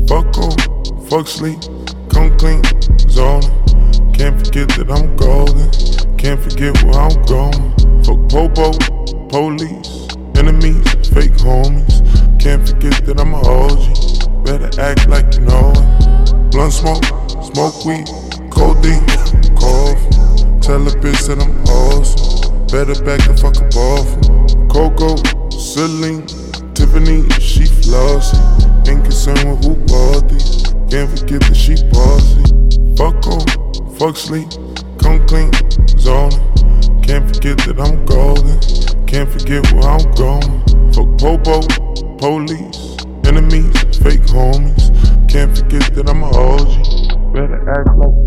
Fuck on, fuck sleep, come clean, zoning. Can't forget that I'm golden, can't forget where I'm going. Fuck popo, police, enemies, fake homies. Can't forget that I'm a OG, better act like you know it. Blunt smoke, smoke weed, codeine, cough. Tell a bitch that I'm awesome, better back the fuck up off. Coco, Celine, Tiffany, she flossy. Ain't concerned with who bought these, can't forget that she bossy. Fuck on, fuck sleep, come clean, zoning. Can't forget that I'm golden, can't forget where I'm going. Fuck popo, police, enemies, fake homies. Can't forget that I'm a OG, better act like